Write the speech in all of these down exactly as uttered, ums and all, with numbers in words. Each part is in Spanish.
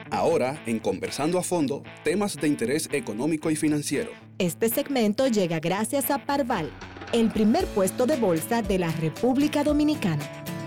Ahora, en Conversando a Fondo, temas de interés económico y financiero. Este segmento llega gracias a Parval, el primer puesto de bolsa de la República Dominicana.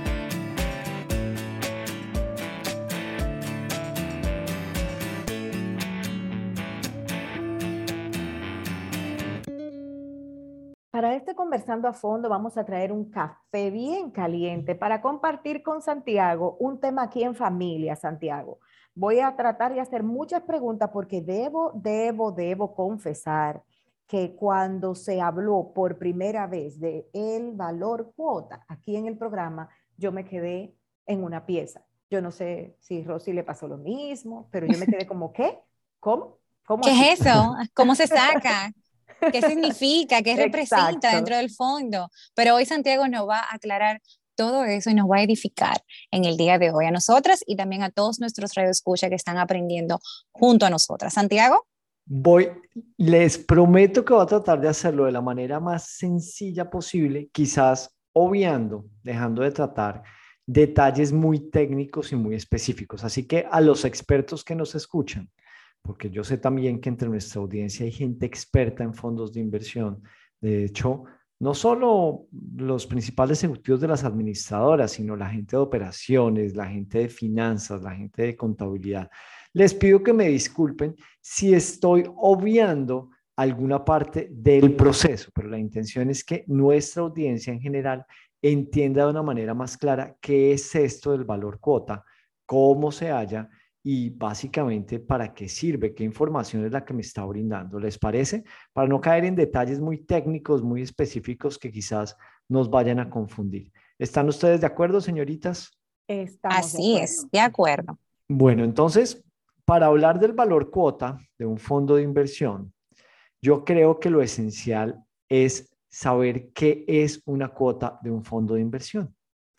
Para este Conversando a Fondo vamos a traer un café bien caliente para compartir con Santiago un tema aquí en familia, Santiago. Voy a tratar de hacer muchas preguntas porque debo, debo, debo confesar que cuando se habló por primera vez de el valor cuota aquí en el programa, yo me quedé en una pieza. Yo no sé si Rosy le pasó lo mismo, pero yo me quedé como, ¿qué? ¿Cómo? ¿Cómo ¿Qué así? es eso? ¿Cómo se saca? ¿Qué significa? ¿Qué representa Exacto. dentro del fondo? Pero hoy Santiago nos va a aclarar todo eso y nos va a edificar en el día de hoy a nosotras y también a todos nuestros radioescuchas que están aprendiendo junto a nosotras. Santiago. Voy, les prometo que voy a tratar de hacerlo de la manera más sencilla posible, quizás obviando, dejando de tratar detalles muy técnicos y muy específicos. Así que a los expertos que nos escuchan, porque yo sé también que entre nuestra audiencia hay gente experta en fondos de inversión. De hecho, no solo los principales ejecutivos de las administradoras, sino la gente de operaciones, la gente de finanzas, la gente de contabilidad. Les pido que me disculpen si estoy obviando alguna parte del proceso, pero la intención es que nuestra audiencia en general entienda de una manera más clara qué es esto del valor cuota, cómo se halla y básicamente para qué sirve, qué información es la que me está brindando. ¿Les parece? Para no caer en detalles muy técnicos, muy específicos que quizás nos vayan a confundir. ¿Están ustedes de acuerdo, señoritas? Estamos de Así acuerdo. es, de acuerdo. Bueno, entonces, para hablar del valor cuota de un fondo de inversión, yo creo que lo esencial es saber qué es una cuota de un fondo de inversión.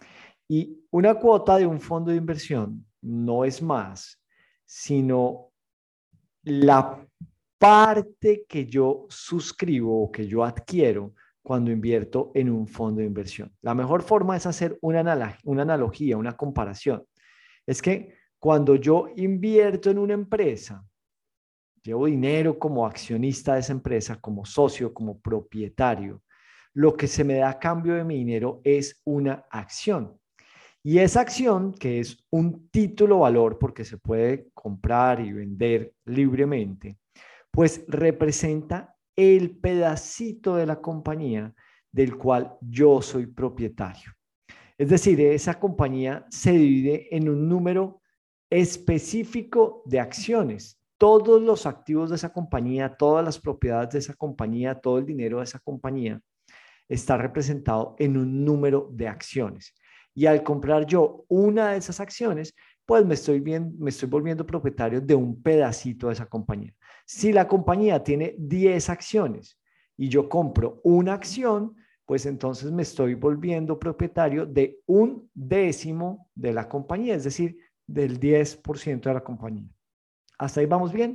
Y una cuota de un fondo de inversión no es más, sino la parte que yo suscribo o que yo adquiero cuando invierto en un fondo de inversión. La mejor forma es hacer una, analog una analogía, una comparación. Es que cuando yo invierto en una empresa, llevo dinero como accionista de esa empresa, como socio, como propietario, lo que se me da a cambio de mi dinero es una acción. Y esa acción, que es un título valor porque se puede comprar y vender libremente, pues representa el pedacito de la compañía del cual yo soy propietario. Es decir, esa compañía se divide en un número específico de acciones. Todos los activos de esa compañía, todas las propiedades de esa compañía, todo el dinero de esa compañía está representado en un número de acciones. Y al comprar yo una de esas acciones, pues me estoy, bien, me estoy volviendo propietario de un pedacito de esa compañía. Si la compañía tiene diez acciones y yo compro una acción, pues entonces me estoy volviendo propietario de un décimo de la compañía, es decir, del diez por ciento de la compañía. ¿Hasta ahí vamos bien?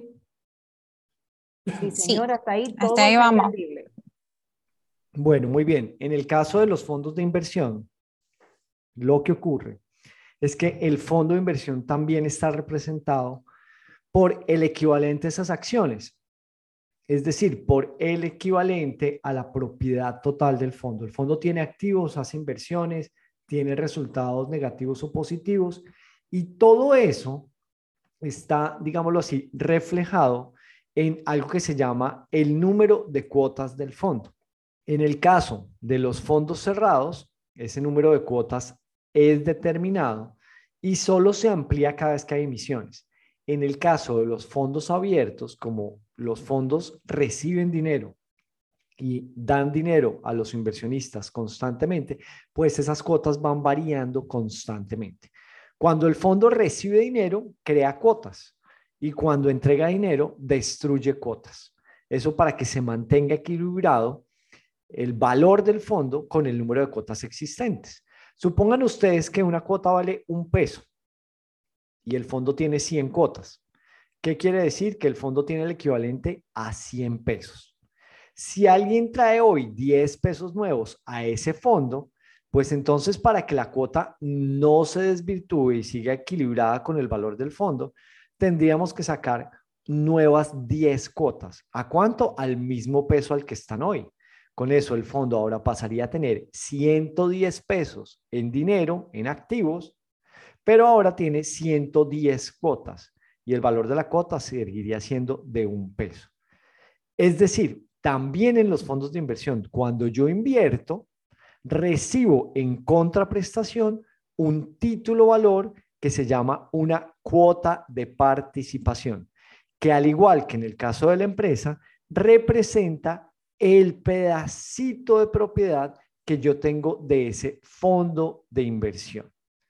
Sí, Sí, señora, hasta ahí todo hasta ahí es vamos. entendible. Bueno, muy bien. En el caso de los fondos de inversión, lo que ocurre es que el fondo de inversión también está representado por el equivalente a esas acciones, es decir, por el equivalente a la propiedad total del fondo. El fondo tiene activos, hace inversiones, tiene resultados negativos o positivos y todo eso está, digámoslo así, reflejado en algo que se llama el número de cuotas del fondo. En el caso de los fondos cerrados, ese número de cuotas es determinado y solo se amplía cada vez que hay emisiones. En el caso de los fondos abiertos, como los fondos reciben dinero y dan dinero a los inversionistas constantemente, pues esas cuotas van variando constantemente. Cuando el fondo recibe dinero, crea cuotas y cuando entrega dinero, destruye cuotas. Eso para que se mantenga equilibrado el valor del fondo con el número de cuotas existentes. Supongan ustedes que una cuota vale un peso y el fondo tiene cien cuotas. ¿Qué quiere decir? Que el fondo tiene el equivalente a cien pesos. Si alguien trae hoy diez pesos nuevos a ese fondo, pues entonces para que la cuota no se desvirtúe y siga equilibrada con el valor del fondo, tendríamos que sacar nuevas diez cuotas. ¿A cuánto? Al mismo peso al que están hoy. Con eso el fondo ahora pasaría a tener ciento diez pesos en dinero, en activos, pero ahora tiene ciento diez cuotas y el valor de la cuota seguiría siendo de un peso. Es decir, también en los fondos de inversión, cuando yo invierto, recibo en contraprestación un título valor que se llama una cuota de participación, que al igual que en el caso de la empresa, representa el pedacito de propiedad que yo tengo de ese fondo de inversión.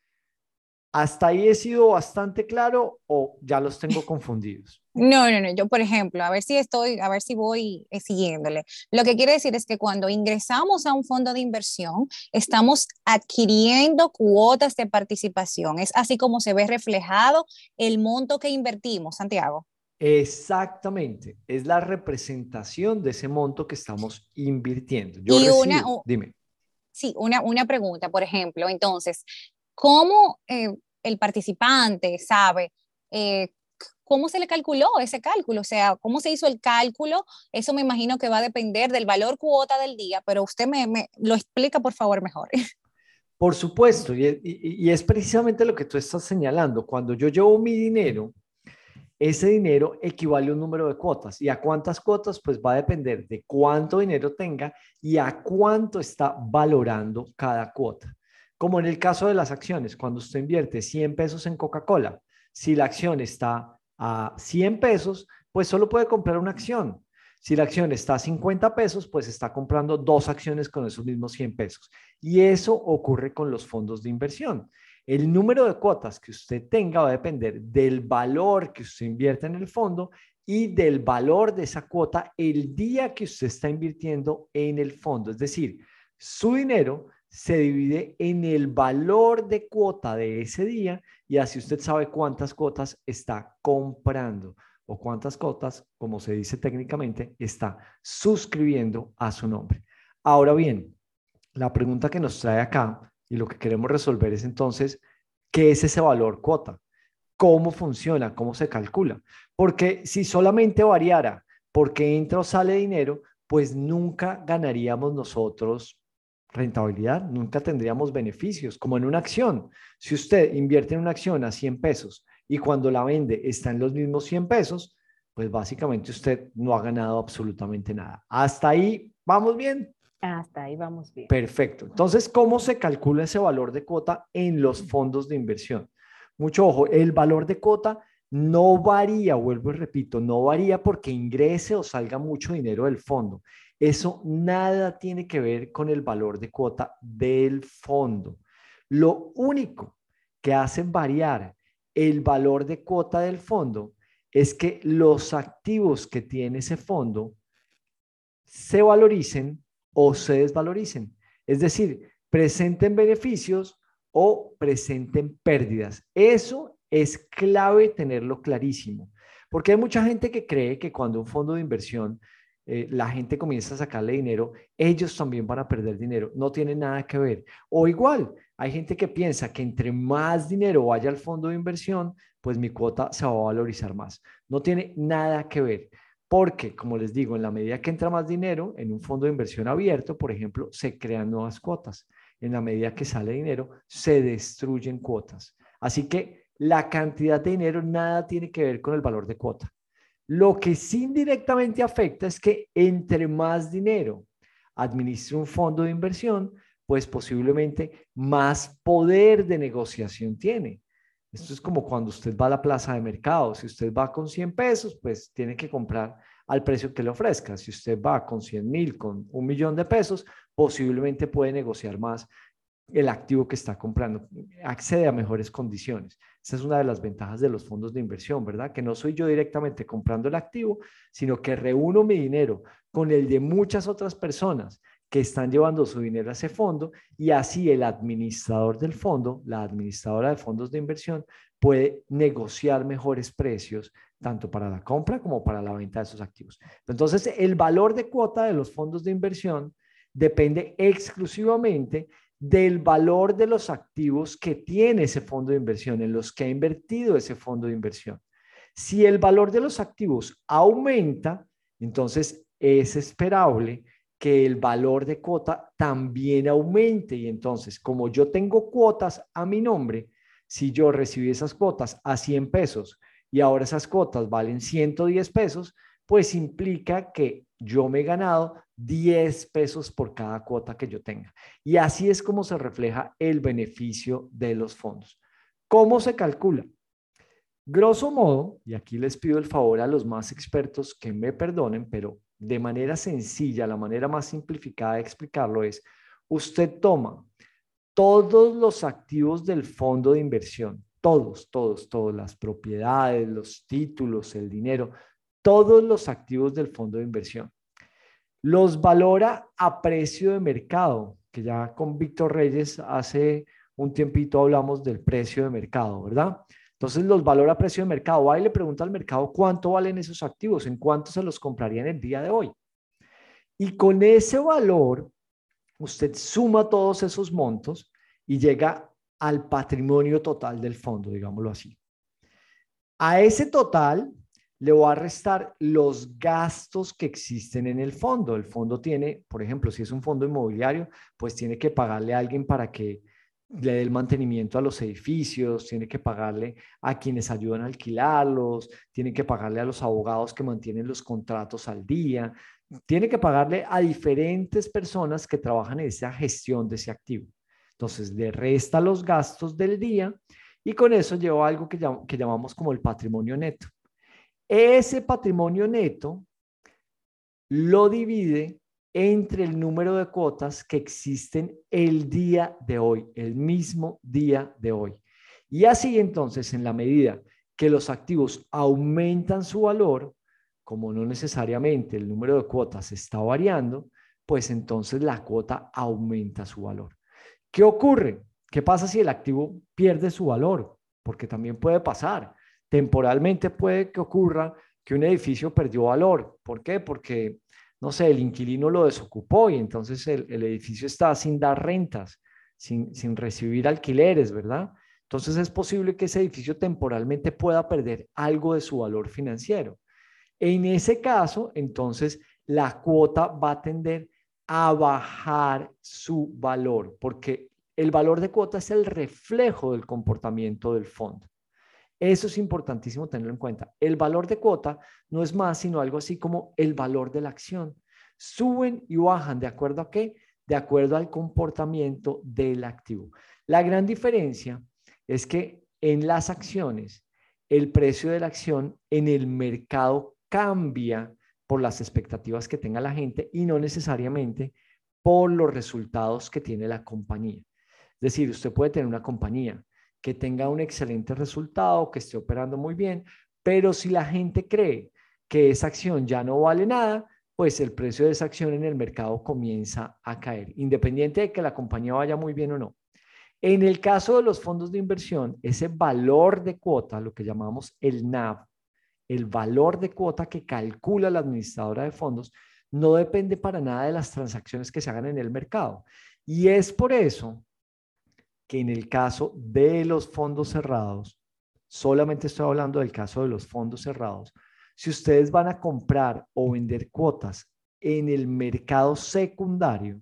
¿Hasta ahí he sido bastante claro o ya los tengo confundidos? No, no, no. Yo, por ejemplo, a ver si estoy, a ver si voy eh, siguiéndole. Lo que quiere decir es que cuando ingresamos a un fondo de inversión, estamos adquiriendo cuotas de participación. Es así como se ve reflejado el monto que invertimos, Santiago. Exactamente. Es la representación de ese monto que estamos invirtiendo. Yo Y recibo, una, dime. sí, una, una pregunta, por ejemplo. Entonces, ¿cómo eh, el participante sabe eh, cómo se le calculó ese cálculo? O sea, ¿cómo se hizo el cálculo? Eso me imagino que va a depender del valor cuota del día, pero usted me, me lo explica, por favor, mejor. Por supuesto, y, y, y es precisamente lo que tú estás señalando. Cuando yo llevo mi dinero, ese dinero equivale a un número de cuotas. ¿Y a cuántas cuotas? Pues va a depender de cuánto dinero tenga y a cuánto está valorando cada cuota. Como en el caso de las acciones, cuando usted invierte cien pesos en Coca-Cola, si la acción está a cien pesos, pues solo puede comprar una acción. Si la acción está a cincuenta pesos, pues está comprando dos acciones con esos mismos cien pesos. Y eso ocurre con los fondos de inversión. El número de cuotas que usted tenga va a depender del valor que usted invierte en el fondo y del valor de esa cuota el día que usted está invirtiendo en el fondo. Es decir, su dinero se divide en el valor de cuota de ese día y así usted sabe cuántas cuotas está comprando o cuántas cuotas, como se dice técnicamente, está suscribiendo a su nombre. Ahora bien, la pregunta que nos trae acá y lo que queremos resolver es entonces, ¿qué es ese valor cuota? ¿Cómo funciona? ¿Cómo se calcula? Porque si solamente variara porque entra o sale dinero, pues nunca ganaríamos nosotros rentabilidad, nunca tendríamos beneficios, como en una acción. Si usted invierte en una acción a cien pesos y cuando la vende está en los mismos cien pesos, pues básicamente usted no ha ganado absolutamente nada. ¿Hasta ahí vamos bien? Hasta ahí vamos bien. Perfecto. Entonces, ¿cómo se calcula ese valor de cuota en los fondos de inversión? Mucho ojo, el valor de cuota no varía, vuelvo y repito, no varía porque ingrese o salga mucho dinero del fondo. Eso nada tiene que ver con el valor de cuota del fondo. Lo único que hace variar el valor de cuota del fondo es que los activos que tiene ese fondo se valoricen o se desvaloricen. Es decir, presenten beneficios o presenten pérdidas. Eso es clave tenerlo clarísimo, porque hay mucha gente que cree que cuando un fondo de inversión eh, la gente comienza a sacarle dinero, ellos también van a perder dinero. No tiene nada que ver. O igual, hay gente que piensa que entre más dinero vaya al fondo de inversión, pues mi cuota se va a valorizar más. No tiene nada que ver. Porque, como les digo, en la medida que entra más dinero en un fondo de inversión abierto, por ejemplo, se crean nuevas cuotas. En la medida que sale dinero, se destruyen cuotas. Así que la cantidad de dinero nada tiene que ver con el valor de cuota. Lo que sí indirectamente afecta es que entre más dinero administre un fondo de inversión, pues posiblemente más poder de negociación tiene. Esto es como cuando usted va a la plaza de mercado. Si usted va con cien pesos, pues tiene que comprar al precio que le ofrezca. Si usted va con cien mil, con un millón de pesos, posiblemente puede negociar más el activo que está comprando, accede a mejores condiciones. Esa es una de las ventajas de los fondos de inversión, ¿verdad? Que no soy yo directamente comprando el activo, sino que reúno mi dinero con el de muchas otras personas que están llevando su dinero a ese fondo y así el administrador del fondo, la administradora de fondos de inversión, puede negociar mejores precios tanto para la compra como para la venta de esos activos. Entonces, el valor de cuota de los fondos de inversión depende exclusivamente del valor de los activos que tiene ese fondo de inversión, en los que ha invertido ese fondo de inversión. Si el valor de los activos aumenta, entonces es esperable que el valor de cuota también aumente. Y entonces, como yo tengo cuotas a mi nombre, si yo recibí esas cuotas a cien pesos y ahora esas cuotas valen ciento diez pesos, pues implica que yo me he ganado diez pesos por cada cuota que yo tenga. Y así es como se refleja el beneficio de los fondos. ¿Cómo se calcula? Grosso modo, y aquí les pido el favor a los más expertos que me perdonen, pero de manera sencilla, la manera más simplificada de explicarlo es, usted toma todos los activos del fondo de inversión, todos, todos, todas las propiedades, los títulos, el dinero, todos los activos del fondo de inversión. Los valora a precio de mercado, que ya con Víctor Reyes hace un tiempito hablamos del precio de mercado, ¿verdad? Entonces los valora a precio de mercado. Va y le pregunta al mercado cuánto valen esos activos, en cuánto se los compraría en el día de hoy. Y con ese valor, usted suma todos esos montos y llega al patrimonio total del fondo, digámoslo así. A ese total le voy a restar los gastos que existen en el fondo. El fondo tiene, por ejemplo, si es un fondo inmobiliario, pues tiene que pagarle a alguien para que le dé el mantenimiento a los edificios, tiene que pagarle a quienes ayudan a alquilarlos, tiene que pagarle a los abogados que mantienen los contratos al día, tiene que pagarle a diferentes personas que trabajan en esa gestión de ese activo. Entonces, le resta los gastos del día y con eso lleva algo que, llam que llamamos como el patrimonio neto. Ese patrimonio neto lo divide entre el número de cuotas que existen el día de hoy, el mismo día de hoy. Y así entonces, en la medida que los activos aumentan su valor, como no necesariamente el número de cuotas está variando, pues entonces la cuota aumenta su valor. ¿Qué ocurre? ¿Qué pasa si el activo pierde su valor? Porque también puede pasar. Temporalmente puede que ocurra que un edificio perdió valor. ¿Por qué? Porque, no sé, el inquilino lo desocupó y entonces el, el edificio está sin dar rentas, sin, sin recibir alquileres, ¿verdad? Entonces es posible que ese edificio temporalmente pueda perder algo de su valor financiero. En ese caso, entonces, la cuota va a tender a bajar su valor, porque el valor de cuota es el reflejo del comportamiento del fondo. Eso es importantísimo tenerlo en cuenta. El valor de cuota no es más sino algo así como el valor de la acción. Suben y bajan, ¿de acuerdo a qué? De acuerdo al comportamiento del activo. La gran diferencia es que en las acciones, el precio de la acción en el mercado cambia por las expectativas que tenga la gente y no necesariamente por los resultados que tiene la compañía. Es decir, usted puede tener una compañía que tenga un excelente resultado, que esté operando muy bien, pero si la gente cree que esa acción ya no vale nada, pues el precio de esa acción en el mercado comienza a caer, independiente de que la compañía vaya muy bien o no. En el caso de los fondos de inversión, ese valor de cuota, lo que llamamos el N A V, el valor de cuota que calcula la administradora de fondos, no depende para nada de las transacciones que se hagan en el mercado. Y es por eso que en el caso de los fondos cerrados, solamente estoy hablando del caso de los fondos cerrados, si ustedes van a comprar o vender cuotas en el mercado secundario,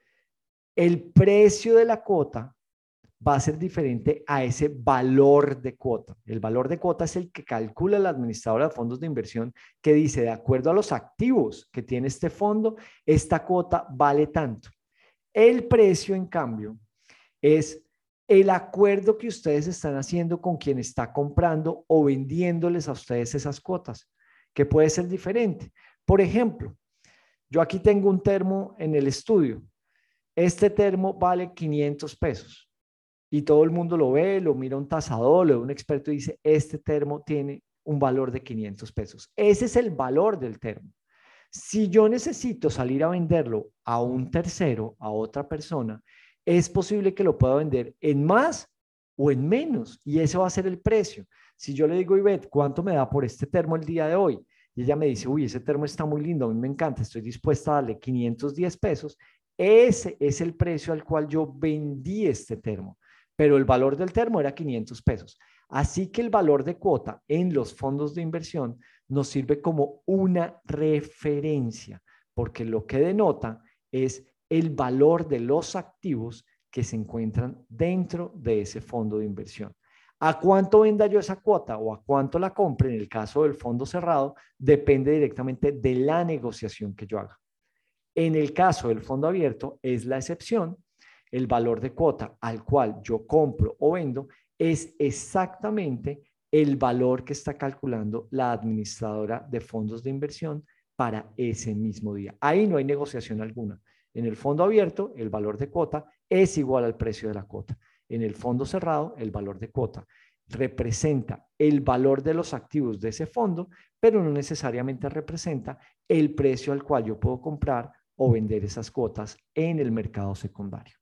el precio de la cuota va a ser diferente a ese valor de cuota. El valor de cuota es el que calcula la administradora de fondos de inversión, que dice, de acuerdo a los activos que tiene este fondo, esta cuota vale tanto. El precio, en cambio, es el acuerdo que ustedes están haciendo con quien está comprando o vendiéndoles a ustedes esas cuotas, que puede ser diferente. Por ejemplo, yo aquí tengo un termo en el estudio. Este termo vale quinientos pesos y todo el mundo lo ve, lo mira un tasador, lo ve un experto y dice, este termo tiene un valor de quinientos pesos. Ese es el valor del termo. Si yo necesito salir a venderlo a un tercero, a otra persona, es posible que lo pueda vender en más o en menos y ese va a ser el precio. Si yo le digo, Ivette, ¿cuánto me da por este termo el día de hoy? Y ella me dice, uy, ese termo está muy lindo, a mí me encanta, estoy dispuesta a darle quinientos diez pesos. Ese es el precio al cual yo vendí este termo, pero el valor del termo era quinientos pesos. Así que el valor de cuota en los fondos de inversión nos sirve como una referencia, porque lo que denota es el valor de los activos que se encuentran dentro de ese fondo de inversión. ¿A cuánto venda yo esa cuota o a cuánto la compre en el caso del fondo cerrado? Depende directamente de la negociación que yo haga. En el caso del fondo abierto es la excepción. El valor de cuota al cual yo compro o vendo es exactamente el valor que está calculando la administradora de fondos de inversión para ese mismo día. Ahí no hay negociación alguna. En el fondo abierto, el valor de cuota es igual al precio de la cuota. En el fondo cerrado, el valor de cuota representa el valor de los activos de ese fondo, pero no necesariamente representa el precio al cual yo puedo comprar o vender esas cuotas en el mercado secundario.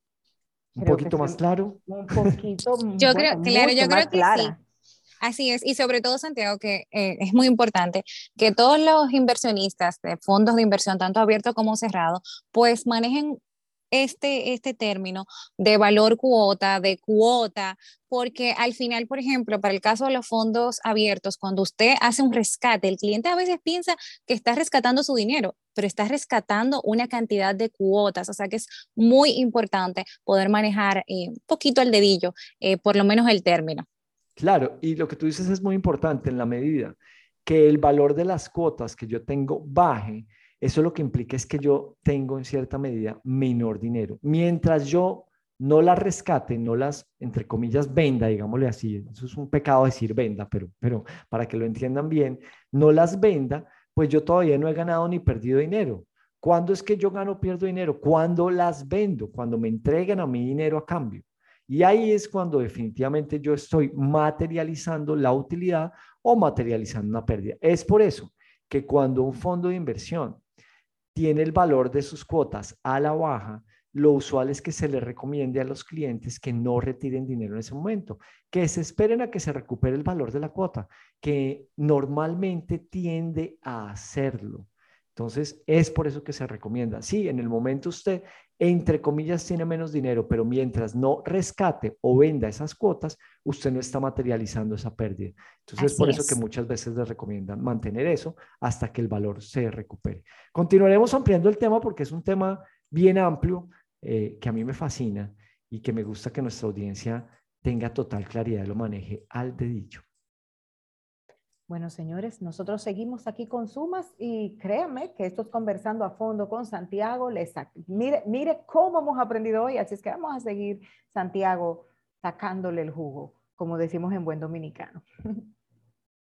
¿Un Creo poquito que más sí, claro? un poquito, Yo bueno, creo, claro, mucho yo más creo que clara. sí. Así es, y sobre todo, Santiago, que eh, es muy importante que todos los inversionistas de fondos de inversión, tanto abiertos como cerrados, pues manejen este, este término de valor cuota, de cuota, porque al final, por ejemplo, para el caso de los fondos abiertos, cuando usted hace un rescate, el cliente a veces piensa que está rescatando su dinero, pero está rescatando una cantidad de cuotas, o sea que es muy importante poder manejar eh, un poquito al dedillo, eh, por lo menos el término. Claro, y lo que tú dices es muy importante en la medida que el valor de las cuotas que yo tengo baje, eso lo que implica es que yo tengo en cierta medida menor dinero. Mientras yo no las rescate, no las, entre comillas, venda, digámosle así, eso es un pecado decir venda, pero, pero para que lo entiendan bien, no las venda, pues yo todavía no he ganado ni perdido dinero. ¿Cuándo es que yo gano o pierdo dinero? Cuando las vendo, cuando me entreguen a mi dinero a cambio. Y ahí es cuando definitivamente yo estoy materializando la utilidad o materializando una pérdida. Es por eso que cuando un fondo de inversión tiene el valor de sus cuotas a la baja, lo usual es que se le recomiende a los clientes que no retiren dinero en ese momento, que se esperen a que se recupere el valor de la cuota, que normalmente tiende a hacerlo. Entonces, es por eso que se recomienda. Sí, en el momento usted, entre comillas, tiene menos dinero, pero mientras no rescate o venda esas cuotas, usted no está materializando esa pérdida. Entonces, es por Así eso que es. muchas veces les recomiendan mantener eso hasta que el valor se recupere. Continuaremos ampliando el tema porque es un tema bien amplio eh, que a mí me fascina y que me gusta que nuestra audiencia tenga total claridad y lo maneje al dedillo. Bueno, señores, nosotros seguimos aquí con Sumas y créanme que esto es conversando a fondo con Santiago. Les, mire, mire cómo hemos aprendido hoy, así es que vamos a seguir, Santiago, sacándole el jugo, como decimos en buen dominicano.